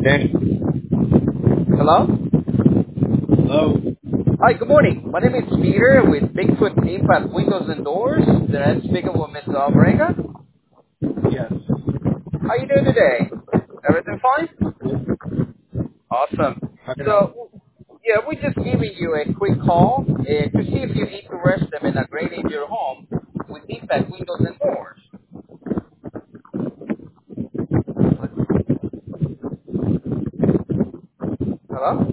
Okay. Hello? Hello. Hi, good morning. My name is Peter with Bigfoot Impact Windows and Doors. Then I'm speaking with Mr. Alvarenga. Yes. How you doing today? Everything fine? Good. Awesome. How can I help? So, yeah, we're just giving you a quick call to see if you need to rest them in upgrading your home with Impact Windows and Doors. Hello?